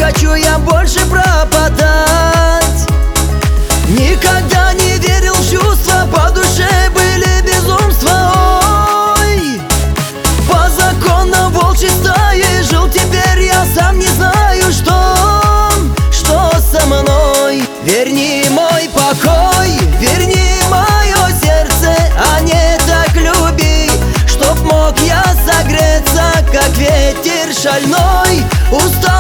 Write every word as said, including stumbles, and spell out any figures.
хочу я больше пропадать. Никогда не верил в чувства, по душе были безумства. Ой, по законам волчьей стаи жил, теперь я сам не знаю, что, что со мной. Верни мой покой, верни мое сердце, а не так люби, чтоб мог я согреться, как ветер шальной. Устал